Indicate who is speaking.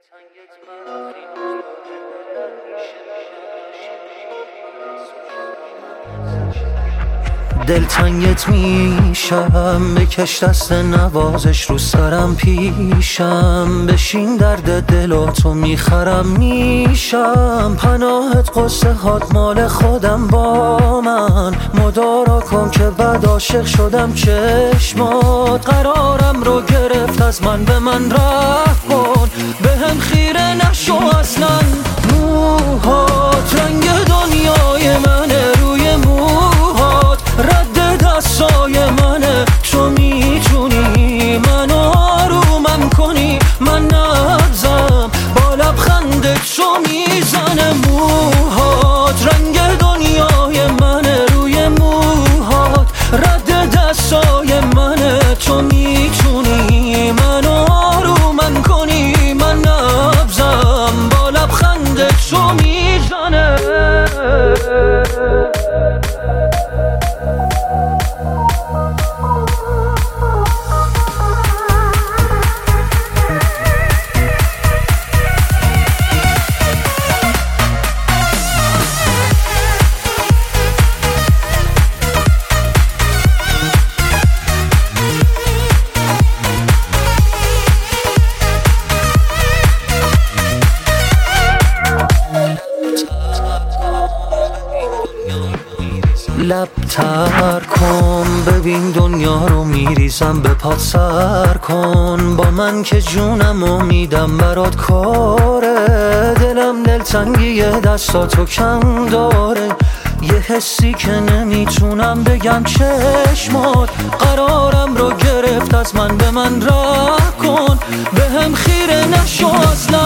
Speaker 1: دلتنگت میشم، بکش دست نوازش رو سرم پیشم، بشین درد دلاتو میخرم میشم، پناهت قصه هات مال خودم با من، مدارا کن که بعد عاشق شدم چشمات، قرارم رو گرفت از من به من رفت کن، به هم خیره نشو اصلا، موهات رنگ دنیای منه، روی موهات رد دستای منه، تو میتونی منو آرومم کنی، من نبزم با لبخندت تو میزنه، موهات رنگ دنیای منه، روی موهات رد دستای منه، تو میتونی منو آرومم کنی، من نبزم با لبخندت تو میزنه. لب تر کن ببین دنیا رو میریزم به پات، سر کن با من که جونمو میدم برات کاره، دلم دلتنگی دستاتو کم داره، یه حسی که نمیتونم بگم چشمات، قرارم رو گرفت از من به من راه کن، به هم خیره نشو اصلا،